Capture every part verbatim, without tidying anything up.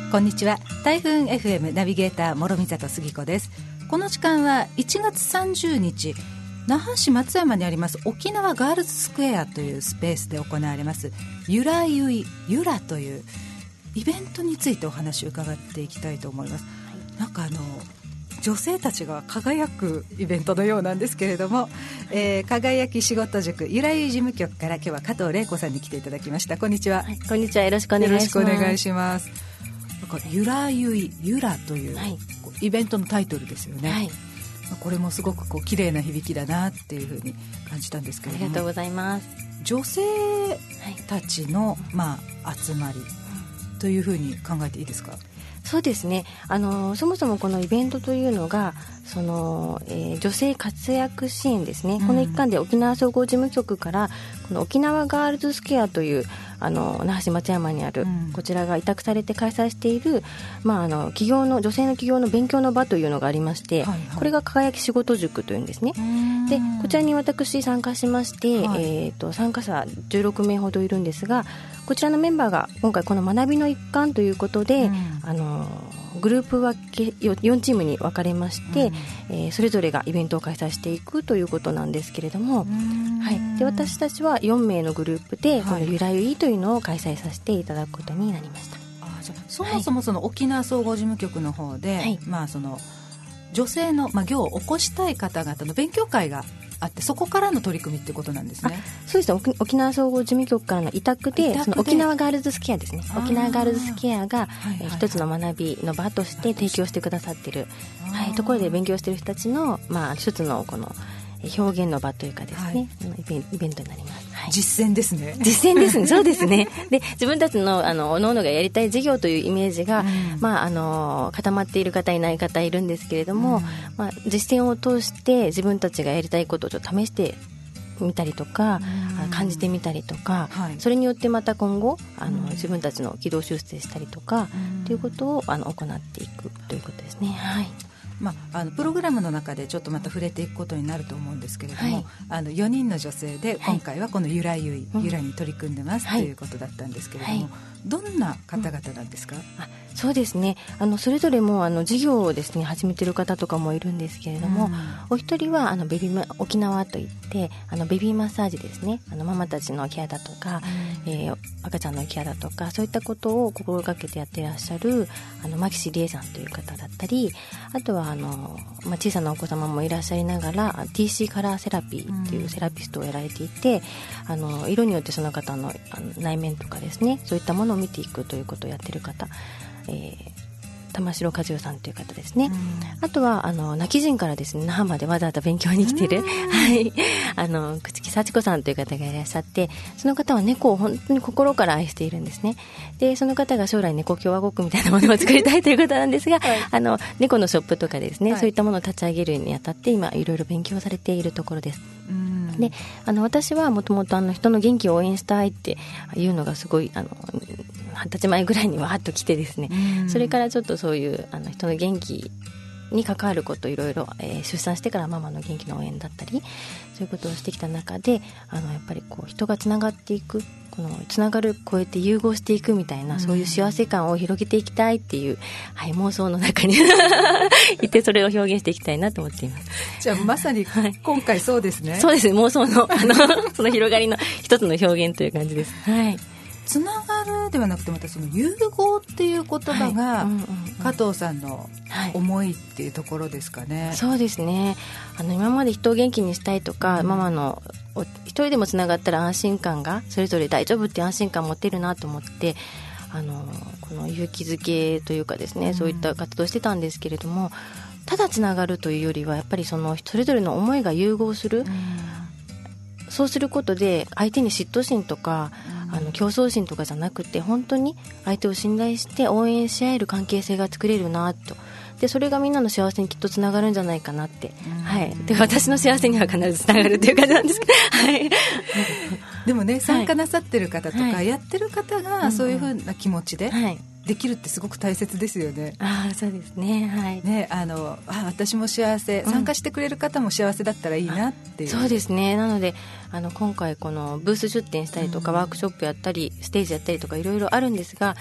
こんにちは。台風 エフエム ナビゲーター諸見里杉子です。この時間はいちがつさんじゅうにち、那覇市松山にあります沖縄ガールズスクエアというスペースで行われますゆらゆいゆらというイベントについてお話を伺っていきたいと思います。はい、なんかあの女性たちが輝くイベントのようなんですけれども、えー、輝き仕事塾ゆらゆい事務局から今日は加藤玲子さんに来ていただきました。こんにちは。はい、 こんにちは。よろしくお願いします。 よろしくお願いします。なんかゆらゆいゆらという、はい、イベントのタイトルですよね。はい、これもすごくこう綺麗な響きだなっていうふうに感じたんですけれども、 ありがとうございます。 女性たちの、まあ、集まりというふうに考えていいですか？ そうですね、あのそもそもこのイベントというのがその、えー、女性活躍支援ですね、うん、この一環で沖縄総合事務局からこの沖縄ガールズスクエアというあの那覇市松山にある、うん、こちらが委託されて開催している、まあ、あの企業の女性の企業の勉強の場というのがありまして、はいはい、これが輝き仕事塾というんですね。でこちらに私参加しまして、はい、えー、と参加者じゅうろくめいほどいるんですが、こちらのメンバーが今回この学びの一環ということで、うん、あのグループ分けよんチームに分かれまして、うん、えー、それぞれがイベントを開催していくということなんですけれども、はい、で私たちはよんめいのグループで、はい、このゆらゆいというのを開催させていただくことになりました。 あ、じゃあそもそもその沖縄総合事務局の方で、はい、まあ、その女性の、まあ、業を起こしたい方々の勉強会があって、そこからの取り組みってことなんですね。 そうですね、沖, 沖縄総合事務局からの委託 で, 委託でその沖縄ガールズスケアですね、沖縄ガールズスケアが、はいはいはい、一つの学びの場として提供してくださっている、はい、ところで勉強している人たちの、まあ、一つのこの表現の場というかですね、はい、イ, ベンイベントになります。はい、 実践ですね。 実践ですね。そうですね。で自分たちのあの各々がやりたい事業というイメージが、うん、まあ、あの固まっている方いない方いるんですけれども、うん、まあ、実践を通して自分たちがやりたいことをちょっと試してみたりとか、うん、感じてみたりとか、はい、それによってまた今後あの、うん、自分たちの軌道修正したりとか、うん、ということをあの行っていくということですね。はい、 まあ、あのプログラムの中でちょっとまた触れていくことになると思うんですけれども、はい、あのよにんの女性で今回はこのゆらゆい、はい、ゆらに取り組んでます、うん、ということだったんですけれども、はい、どんな方々なんですか？うん、あそうですね、あのそれぞれもあの事業をですね始めている方とかもいるんですけれども、うん、お一人はあのベビー沖縄といってあのベビーマッサージですね、あのママたちのケアだとか、うん、えー、赤ちゃんのケアだとかそういったことを心がけてやっていらっしゃるあの牧師理恵さんという方だったり、あとはあの、まあ、小さなお子様もいらっしゃいながら ティーシー カラーセラピーっていうセラピストをやられていて、うん、あの色によってその方 の, あの内面とかですね、そういったものを見ていくということをやっている方、えー、玉城和代さんという方ですね。うん、あとはあの泣き人からですね那覇までわざわざ勉強に来ている、はい、あの朽木幸子さんという方がいらっしゃって、その方は猫を本当に心から愛しているんですね。でその方が将来猫共和国みたいなものを作りたいということなんですが、はい、あの猫のショップとかですね、はい、そういったものを立ち上げるにあたって今いろいろ勉強されているところです。うん、であの私はもともと人の元気を応援したいっていうのがすごいあのはたちまえぐらいにわーっと来てですね、うん、それからちょっとそういうあの人の元気に関わることいろいろ、えー、出産してからママの元気の応援だったりそういうことをしてきた中で、あのやっぱりこう人がつながっていく、このつながる超えて融合していくみたいな、うん、そういう幸せ感を広げていきたいっていう、はい、妄想の中にいてそれを表現していきたいなと思っています。 じゃあまさに今回そうですね、はい、 そうですね、妄想 の, あのその広がりの一つの表現という感じです。はい、 つながるではなくてまたその融合っていう言葉が、はい、うんうんうん、加藤さんの思いっていうところですかね。 はい、そうですね、あの今まで人を元気にしたいとか、うん、ママの一人でもつながったら安心感がそれぞれ大丈夫っていう安心感を持てるなと思って、あのこの勇気づけというかですね、うん、そういった活動してたんですけれども、ただつながるというよりはやっぱりそのそれぞれの思いが融合する、うん、そうすることで相手に嫉妬心とか、うん、あの競争心とかじゃなくて本当に相手を信頼して応援し合える関係性が作れるなと。でそれがみんなの幸せにきっとつながるんじゃないかなって、うん、はい、で私の幸せには必ずつながるという感じなんですけど、はい、 でもね、参加なさってる方とか、はい、やってる方がそういう風な気持ちで、はい、できるってすごく大切ですよね。 あ、そうですね、はい、 ね、あのあ私も幸せ、参加してくれる方も幸せだったらいいなっていう、 うん、そうですね。なのであの今回このブース出展したりとか、うん、ワークショップやったりステージやったりとかいろいろあるんですが、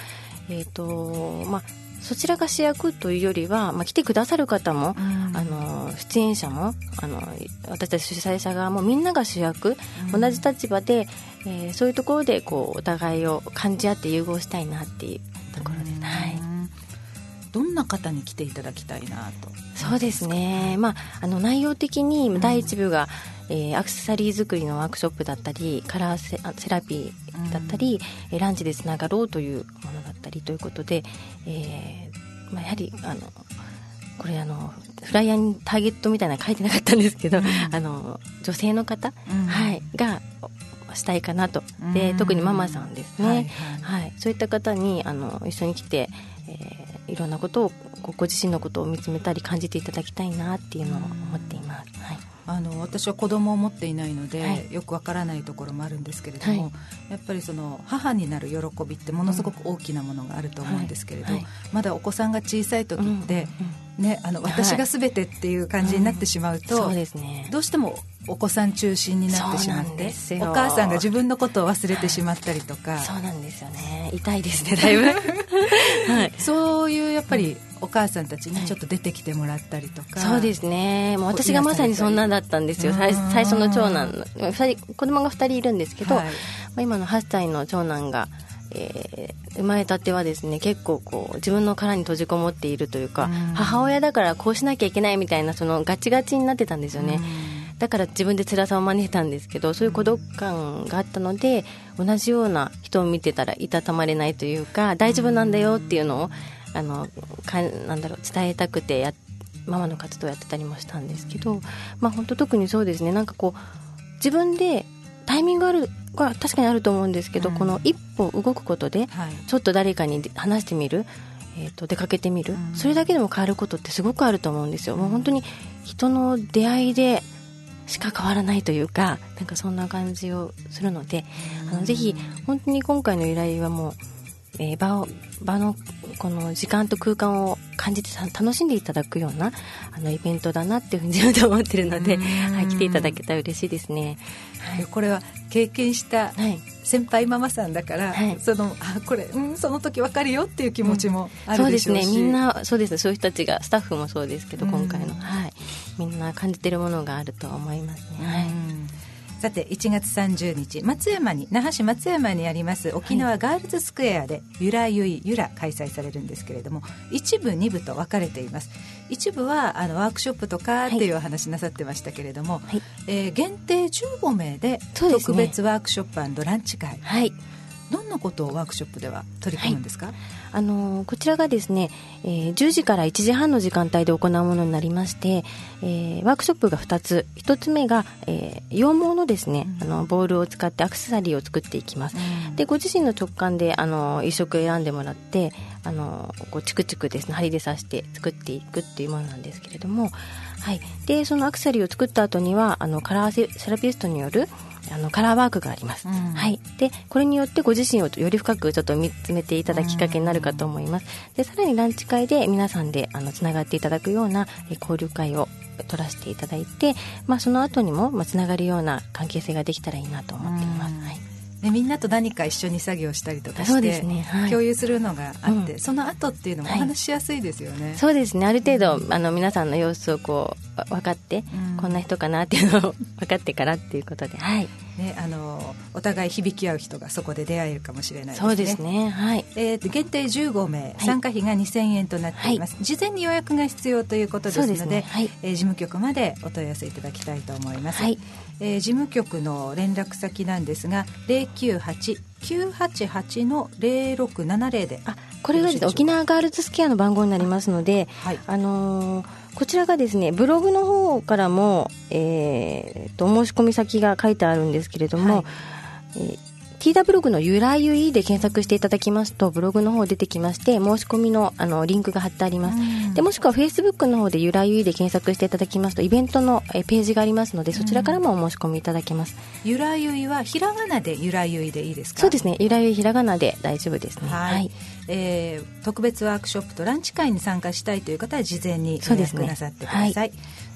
えーとまあ、そちらが主役というよりは、まあ、来てくださる方も、うん、あの出演者もあの私たち主催者側もみんなが主役、うん、同じ立場で、えー、そういうところでこうお互いを感じ合って融合したいなっていうところです、うん、はい。 どんな方に来ていただきたいなと。 そうですね、まあ、あの内容的にだいいち部が、うんえー、アクセサリー作りのワークショップだったりカラー セ, セラピーだったり、うん、ランチでつながろうというものだったりということで、えーまあ、やはりあのこれあのフライヤーにターゲットみたいなの書いてなかったんですけど、うん、あの女性の方、うんはい、がしたいかなと。で特にママさんですね、はいはいはい、そういった方にあの一緒に来て、えー、いろんなことをご自身のことを見つめたり感じていただきたいなっていうのを思っています、はい。 あの私は子供を持っていないので、はい、よくわからないところもあるんですけれども、はい、やっぱりその母になる喜びってものすごく大きなものがあると思うんですけれど、はいはい、まだお子さんが小さい時って、うんね、あの私が全てっていう感じになってしまうと、 うん、そうですね、 どうしてもお子さん中心になってしまってお母さんが自分のことを忘れてしまったりとか、 そうなんですよね、痛いですねだいぶ、 はい、そういうやっぱりお母さんたちにちょっと出てきてもらったりとか、 はい、そうですね、もう私がまさにそんなんだったんですよ。最, 最初の長男のふたり子供がふたりいるんですけど、はい、まあ、今のはっさいの長男が、えー、生まれたてはですね結構こう自分の殻に閉じこもっているというか、うん、母親だからこうしなきゃいけないみたいなそのガチガチになってたんですよね、うん、だから自分で辛さを招いたんですけど、そういう孤独感があったので同じような人を見てたらいたたまれないというか、大丈夫なんだよっていうのをあのかなんだろう伝えたくてやママの活動をやってたりもしたんですけど、まあ、本当特にそうですね、なんかこう自分でタイミングあるは確かにあると思うんですけど、うん、この一歩動くことで、はい、ちょっと誰かに話してみる、えー、と出かけてみる、うん、それだけでも変わることってすごくあると思うんですよ、うん、もう本当に人の出会いでしか変わらないというか、なんかそんな感じをするので、うん、あのぜひ本当に今回の依頼はもう、えー、場を場のこの時間と空間を感じて楽しんでいただくようなあのイベントだなっていうふうに自分で思っているので、はい、来ていただけたら嬉しいですね、 はい、これは経験した先輩ママさんだから、はい、そのあこれ、うん、その時分かるよっていう気持ちもあるでしょうし、うん、そうですね、みんなそうですね、そういう人たちがスタッフもそうですけど、今回の、はい、みんな感じているものがあると思いますね、はい。さていちがつさんじゅうにち松山に那覇市松山にあります沖縄ガールズスクエアでゆらゆいゆら開催されるんですけれども、一部二部と分かれています。一部はあのワークショップとかっていうお話なさってましたけれども、はい、えー、限定じゅうごめいで特別ワークショップ&ランチ会、はい、どんなことをワークショップでは取り組むんですか？はい、 あのー、こちらがですね、えー、じゅうじからいちじはんの時間帯で行うものになりまして、えー、ワークショップがふたつ、ひとつめが、えー、羊毛のですね、うん、あのボールを使ってアクセサリーを作っていきます、うん、でご自身の直感であの一色選んでもらってあのこうチクチクですね針で刺して作っていくっていうものなんですけれども、はい、でそのアクセサリーを作った後にはあのカラーセラピストによるあのカラーワークがあります、うん、はい、でこれによってご自身をより深くちょっと見つめていただくきっかけになるかと思います。でさらにランチ会で皆さんであのつながっていただくようなえ交流会を取らせていただいて、まあ、その後にも、まあ、つながるような関係性ができたらいいなと思っています、はい。 でみんなと何か一緒に作業したりとかしてそうですね、はい、 共有するのがあって、うん、その後っていうのもお話しやすいですよね、はい、 そうですね、ある程度、うん、あの皆さんの様子をこう分かって、うん、こんな人かなっていうのを分かってからっていうことで、はいね、あのお互い響き合う人がそこで出会えるかもしれないですね。 そうですね、はい。 えー、限定じゅうごめい、はい、参加費がにせんえんとなっています、はい、事前に予約が必要ということですの で, で、ね、はい、えー、事務局までお問い合わせいただきたいと思います、はい。えー、事務局の連絡先なんですが ゼロきゅうはち きゅうはちはち のゼロろくななゼロ で、 あこれがですね沖縄ガールズスケアの番号になりますので、はい、あのーこちらがですねブログの方からも、えー、と申し込み先が書いてあるんですけれども、はい、えー、ティーダブログのゆらゆいで検索していただきますとブログの方出てきまして申し込み の, あのリンクが貼ってあります。でもしくはフェイスブックの方でゆらゆいで検索していただきますとイベントのえページがありますのでそちらからもお申し込みいただけます。 ゆらゆいはひらがなでゆらゆいでいいですか？ そうですね、ゆらゆいひらがなで大丈夫ですね。 はい、はい。えー、特別ワークショップとランチ会に参加したいという方は事前に予約なさってください。 そ,、ね、はい、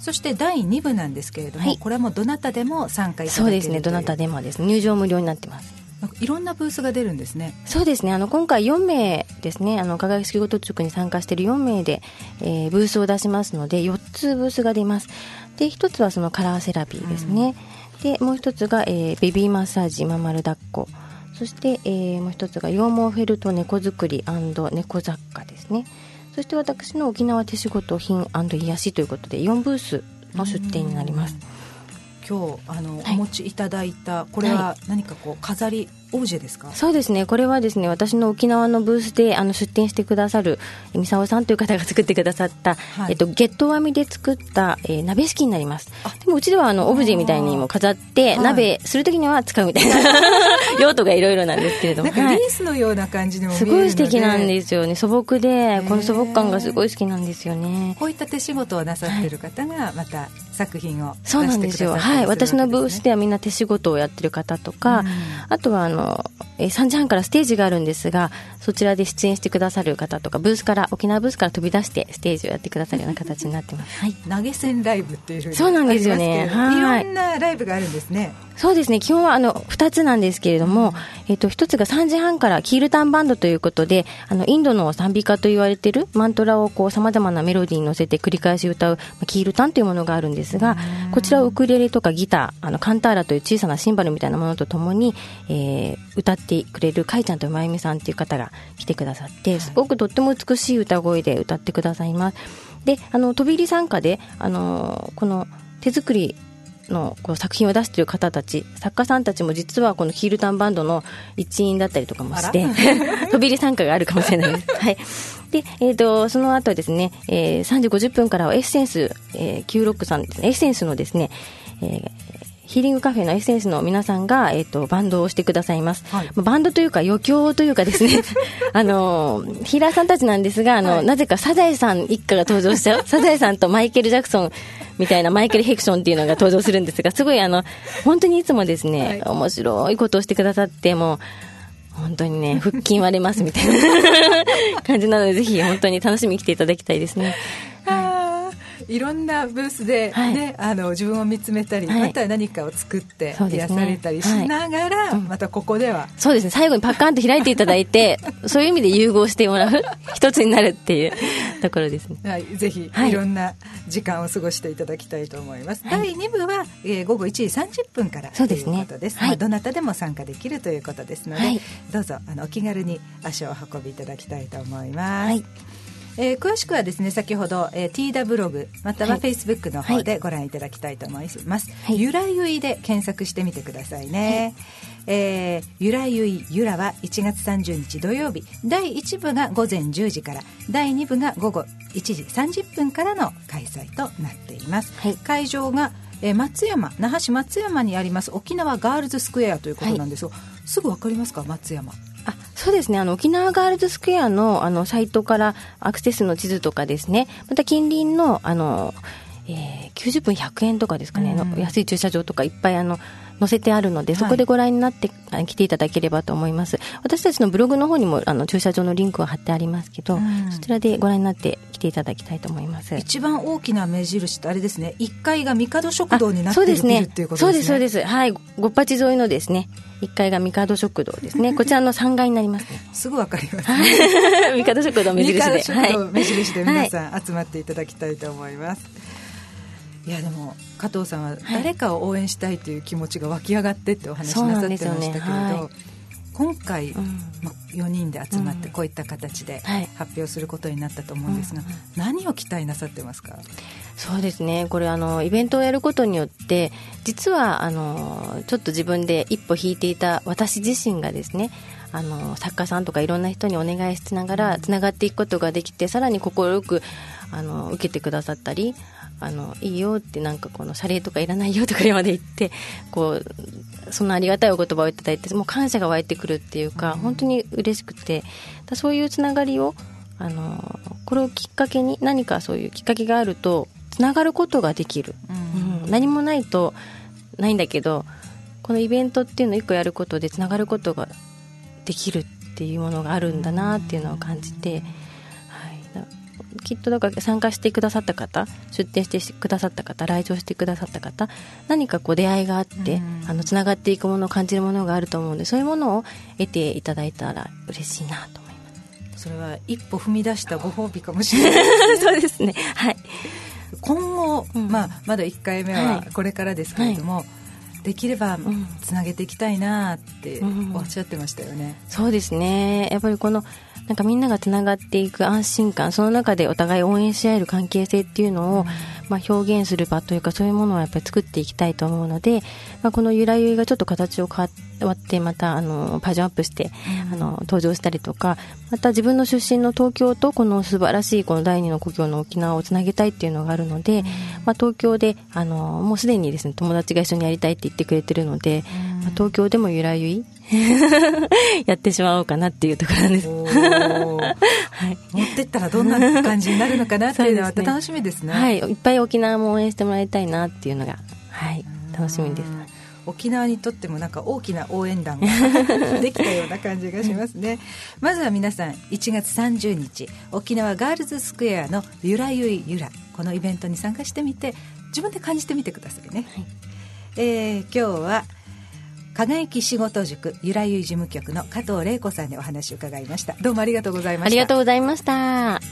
そしてだいに部なんですけれども、はい、これはもうどなたでも参加いただけるという。 そうですね、どなたでもです。入場無料になってます。 いろんなブースが出るんですね。 そうですね、あの今回よんめいですね、あの輝き仕事塾に参加しているよんめいで、えー、ブースを出しますのでよっつブースが出ます。でひとつはそのカラーセラピーですね、うん、でもう一つが、えー、ベビーマッサージ、ママル抱っこ、そして、えー、もう一つが羊毛フェルト猫作り&猫雑貨ですね。そして私の沖縄手仕事品&癒しということでよんブースの出展になります。 今日あの、はい、お持ちいただいたこれは何かこう飾りオブジェですか？ そうですね、これはですね、私の沖縄のブースであの出展してくださる三沢さんという方が作ってくださった、はい、えっと、ゲット編みで作った、えー、鍋敷きになります。でもうちではあのオブジェみたいにも飾って鍋するときには使うみたいな、はい、用途がいろいろなんですけれども、 なんかリースのような感じにも見えるので、 すごい素敵なんですよね。素朴でこの素朴感がすごい好きなんですよね。 こういった手仕事をなさっている方がまた作品を出してくださって、 そうなんですよ、はい、私のブースではみんな手仕事をやってる方とか、うん、あとはあのえー、さんじはんからステージがあるんですが、そちらで出演してくださる方とかブースから沖縄ブースから飛び出してステージをやってくださるような形になってます、はい、 投げ銭ライブっていうふうにそうなんですよね、 はい、いろんなライブがあるんですね。 そうですね、基本はあのふたつなんですけれども、うん、えー、とひとつがさんじはんからキールタンバンドということで、あのインドの賛美歌と言われているマントラをさまざまなメロディーに乗せて繰り返し歌うキールタンというものがあるんですが、うん、こちらをウクレレとかギター、あのカンターラという小さなシンバルみたいなものとともに、えー、歌ってくれるかいちゃんとまゆみさんという方が来てくださって、すごくとっても美しい歌声で歌ってくださいます。で、あの飛び入り参加で、あのこの手作りのこう作品を出している方たち、作家さんたちも実はこのキールタンバンドの一員だったりとかもして飛び入り参加があるかもしれないです、はい。で、えー、とその後ですね、えー、さんじごじゅっぷんからはエッセンス、えー、きゅうろくさんですね、エッセンスのですね、えーヒーリングカフェのエッセンスの皆さんが、えー、とバンドをしてくださいます、はい、バンドというか余興というかですねあのヒーラーさんたちなんですが、あの、はい、なぜかサザエさん一家が登場しちゃうサザエさんとマイケル・ジャクソンみたいなマイケル・ヘクションっていうのが登場するんですが、すごいあの本当にいつもですね、はい、面白いことをしてくださって、もう本当にね腹筋割れますみたいな感じなので、ぜひ本当に楽しみに来ていただきたいですね。 いろんなブースで、ね、はい、あの自分を見つめたり、はい、また何かを作って癒されたりしながら、はい、またここではそうですね、最後にパッカーンと開いていただいてそういう意味で融合してもらう一つになるっていうところですね、 はい、ぜひ、はい、いろんな時間を過ごしていただきたいと思います、はい、だいに部は、えー、ごごいちじさんじゅっぷんからということです、はい、まあ、どなたでも参加できるということですので、はい、どうぞあのお気軽に足を運びいただきたいと思います、はい。えー、詳しくはですね、先ほど、えー、ティーダブログまたはフェイスブックの方でご覧いただきたいと思います、はい、ゆらゆいで検索してみてくださいね、はい、えー、ゆらゆいゆらはいちがつさんじゅうにち土曜日、だいいち部がごぜんじゅうじから、だいに部がごごいちじさんじゅっぷんからの開催となっています、はい、会場が、えー、松山那覇市松山にあります沖縄ガールズスクエアということなんですが、はい、すぐ分かりますか？松山。 あ、そうですね、あの沖縄ガールズスクエア の, あのサイトからアクセスの地図とかですね、また近隣の、あの、えー、きゅうじゅっぷんひゃくえんとかですかね、うん、安い駐車場とかいっぱいあの載せてあるので、そこでご覧になって、はい、来ていただければと思います。私たちのブログの方にもあの駐車場のリンクは貼ってありますけど、うん、そちらでご覧になって来ていただきたいと思います。 一番大きな目印ってあれですね、いっかいが帝食堂になっているビルっていうことですね。 そうですね、そうですそうです、はい、ごっぱち沿いのですねいっかいが帝食堂ですねこちらのさんがいになりますねすぐわかりますね帝食堂目印で、 帝食堂目印で皆さん集まっていただきたいと思います、はい。いやでも加藤さんは誰かを応援したいという気持ちが湧き上がってってお話なさってましたけれど、はい、今回、うん、ま、よにんで集まってこういった形で発表することになったと思うんですが、うんはい、何を期待なさってますか？ そうですね、これあのイベントをやることによって実はあのちょっと自分で一歩引いていた私自身がですね、あの作家さんとかいろんな人にお願いしながらつながっていくことができて、さらに快くあの受けてくださったり、あのいいよって、なんかこの謝礼とかいらないよとかまで言ってこうそのありがたいお言葉をいただいて、もう感謝が湧いてくるっていうか、本当に嬉しくて、だそういうつながりをあのこれをきっかけに、何かそういうきっかけがあるとつながることができる、うんうん、何もないとないんだけど、このイベントっていうのをいっこやることでつながることができるっていうものがあるんだなっていうのを感じて、はい、 きっとだから参加してくださった方、出展してくださった方、来場してくださった方、何かこう出会いがあって、うん、あのつながっていくものを感じるものがあると思うので、そういうものを得ていただいたら嬉しいなと思います。 それは一歩踏み出したご褒美かもしれないですね。 そうですね、はい。 今後、うん、まあ、まだいっかいめはこれからですけれども、はいはい、できればつなげていきたいなっておっしゃってましたよね、 うん、そうですね。やっぱりこのなんかみんながつながっていく安心感、その中でお互い応援し合える関係性っていうのを、うん、まあ、表現する場というか、そういうものをやっぱり作っていきたいと思うので、まあ、このゆらゆいがちょっと形を変わってまたあのバージョンアップして、うん、あの登場したりとか、また自分の出身の東京とこの素晴らしいこの第二の故郷の沖縄をつなげたいっていうのがあるので、うん、まあ、東京であのもうすでにですね、友達が一緒にやりたいって言ってくれてるので、うん、まあ、東京でもゆらゆいやってしまおうかなっていうところなんです。はい、 持ってったらどんな感じになるのかなっていうのは楽しみですね。 はい、いっぱい沖縄も応援してもらいたいなっていうのが、はい、楽しみです。 沖縄にとってもなんか大きな応援団ができたような感じがしますね。まずは皆さんいちがつさんじゅうにち沖縄ガールズスクエアのゆらゆいゆら、このイベントに参加してみて自分で感じてみてくださいね。はい、えー、今日は輝き仕事塾ゆらゆい事務局の加藤玲子さんにお話を伺いました。どうもありがとうございました。 ありがとうございました。